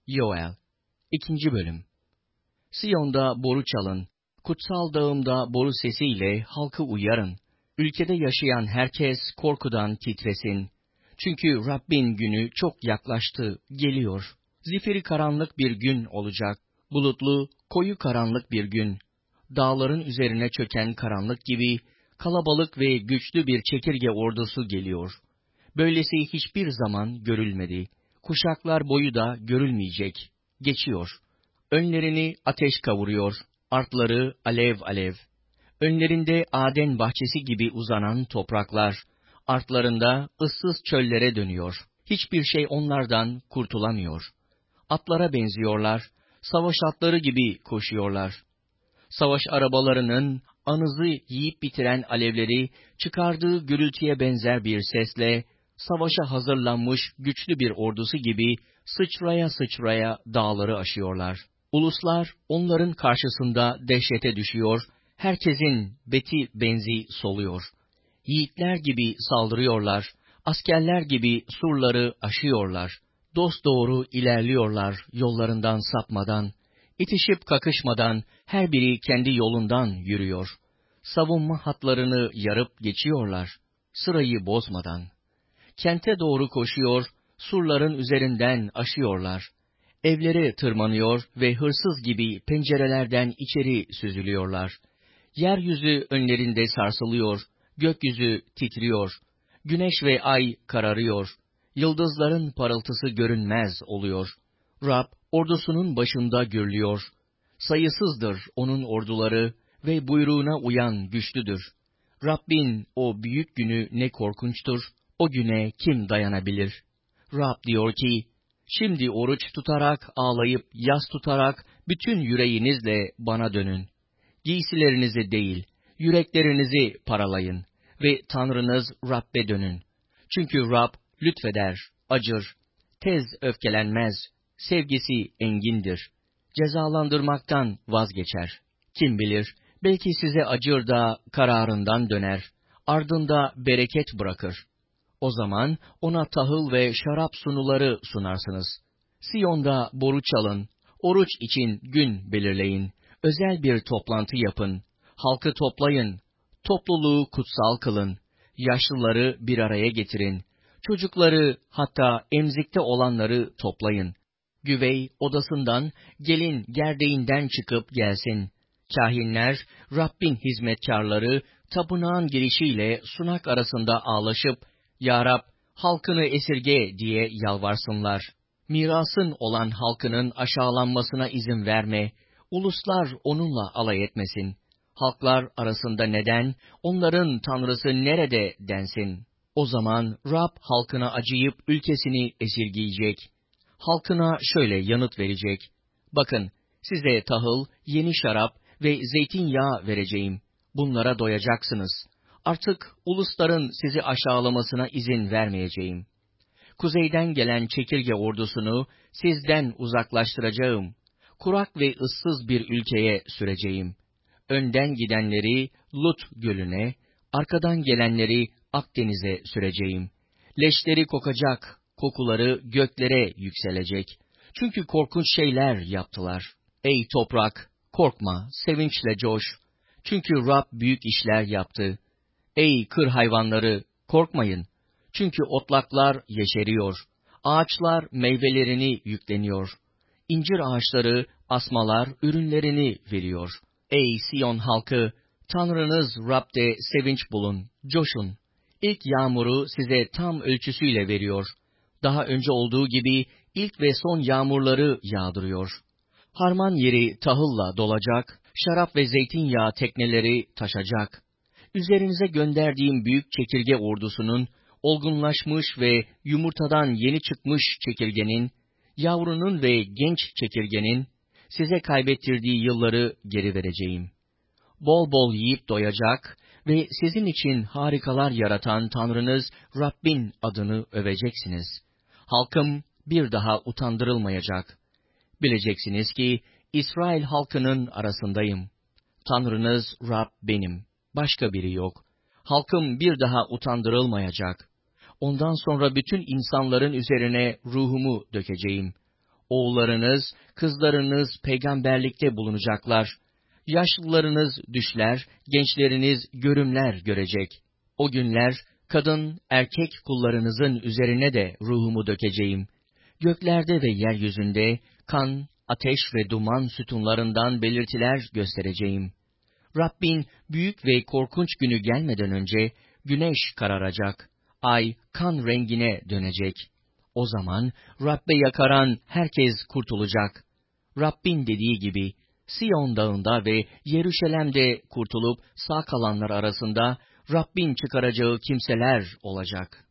Yoel 2. Bölüm. Siyon'da boru çalın, kutsal dağımda boru sesiyle halkı uyarın. Ülkede yaşayan herkes korkudan titresin. Çünkü Rabbin günü çok yaklaştı, geliyor. Zifiri karanlık bir gün olacak, bulutlu, koyu karanlık bir gün. Dağların üzerine çöken karanlık gibi, kalabalık ve güçlü bir çekirge ordusu geliyor. Böylesi hiçbir zaman görülmedi. Kuşaklar boyu da görülmeyecek. Geçiyor. Önlerini ateş kavuruyor, artları alev alev. Önlerinde Aden bahçesi gibi uzanan topraklar, artlarında ıssız çöllere dönüyor. Hiçbir şey onlardan kurtulamıyor. Atlara benziyorlar, savaş atları gibi koşuyorlar. Savaş arabalarının anızı yiyip bitiren alevleri çıkardığı gürültüye benzer bir sesle, savaşa hazırlanmış güçlü bir ordusu gibi sıçraya sıçraya dağları aşıyorlar. Uluslar onların karşısında dehşete düşüyor, herkesin beti benzi soluyor. Yiğitler gibi saldırıyorlar, askerler gibi surları aşıyorlar. Dosdoğru ilerliyorlar yollarından sapmadan, itişip kakışmadan her biri kendi yolundan yürüyor. Savunma hatlarını yarıp geçiyorlar, sırayı bozmadan. Kente doğru koşuyor, surların üzerinden aşıyorlar. Evlere tırmanıyor ve hırsız gibi pencerelerden içeri süzülüyorlar. Yeryüzü önlerinde sarsılıyor, gökyüzü titriyor. Güneş ve ay kararıyor. Yıldızların parıltısı görünmez oluyor. Rab ordusunun başında gürlüyor. Sayısızdır onun orduları ve buyruğuna uyan güçlüdür. Rabbin o büyük günü ne korkunçtur, o güne kim dayanabilir? Rab diyor ki, şimdi oruç tutarak, ağlayıp yas tutarak bütün yüreğinizle bana dönün. Giysilerinizi değil, yüreklerinizi paralayın ve Tanrınız Rab'be dönün. Çünkü Rab lütfeder, acır, tez öfkelenmez, sevgisi engindir. Cezalandırmaktan vazgeçer. Kim bilir, belki size acır da kararından döner, ardında bereket bırakır. O zaman ona tahıl ve şarap sunuları sunarsınız. Siyon'da boru çalın, oruç için gün belirleyin, özel bir toplantı yapın, halkı toplayın, topluluğu kutsal kılın, yaşlıları bir araya getirin, çocukları hatta emzikte olanları toplayın. Güvey odasından, gelin gerdeğinden çıkıp gelsin. Kahinler, Rabbin hizmetkarları, tapınağın girişiyle sunak arasında ağlaşıp, Ya Rab, halkını esirge diye yalvarsınlar. Mirasın olan halkının aşağılanmasına izin verme, uluslar onunla alay etmesin. Halklar arasında neden, onların tanrısı nerede densin. O zaman Rab halkına acıyıp ülkesini esirgeyecek. Halkına şöyle yanıt verecek: Bakın, size tahıl, yeni şarap ve zeytinyağı vereceğim. Bunlara doyacaksınız. Artık ulusların sizi aşağılamasına izin vermeyeceğim. Kuzeyden gelen çekirge ordusunu sizden uzaklaştıracağım. Kurak ve ıssız bir ülkeye süreceğim. Önden gidenleri Lut gölüne, arkadan gelenleri Akdeniz'e süreceğim. Leşleri kokacak, kokuları göklere yükselecek. Çünkü korkunç şeyler yaptılar. Ey toprak, korkma, sevinçle coş. Çünkü Rab büyük işler yaptı. Ey kır hayvanları, korkmayın. Çünkü otlaklar yeşeriyor. Ağaçlar meyvelerini yükleniyor. İncir ağaçları, asmalar ürünlerini veriyor. Ey Siyon halkı, Tanrınız Rab'de sevinç bulun, coşun. İlk yağmuru size tam ölçüsüyle veriyor. Daha önce olduğu gibi ilk ve son yağmurları yağdırıyor. Harman yeri tahılla dolacak, şarap ve zeytinyağı tekneleri taşacak. Üzerinize gönderdiğim büyük çekirge ordusunun, olgunlaşmış ve yumurtadan yeni çıkmış çekirgenin, yavrunun ve genç çekirgenin, size kaybettirdiği yılları geri vereceğim. Bol bol yiyip doyacak ve sizin için harikalar yaratan Tanrınız Rabbin adını öveceksiniz. Halkım bir daha utandırılmayacak. Bileceksiniz ki İsrail halkının arasındayım. Tanrınız Rab benim, başka biri yok. Halkım bir daha utandırılmayacak. Ondan sonra bütün insanların üzerine ruhumu dökeceğim. Oğullarınız, kızlarınız peygamberlikte bulunacaklar. Yaşlılarınız düşler, gençleriniz görümler görecek. O günler, kadın, erkek kullarınızın üzerine de ruhumu dökeceğim. Göklerde ve yeryüzünde kan, ateş ve duman sütunlarından belirtiler göstereceğim. Rabbin büyük ve korkunç günü gelmeden önce güneş kararacak, ay kan rengine dönecek. O zaman Rabbe yakaran herkes kurtulacak. Rabbin dediği gibi Siyon dağında ve Yeruşalim'de kurtulup sağ kalanlar arasında Rabbin çıkaracağı kimseler olacak.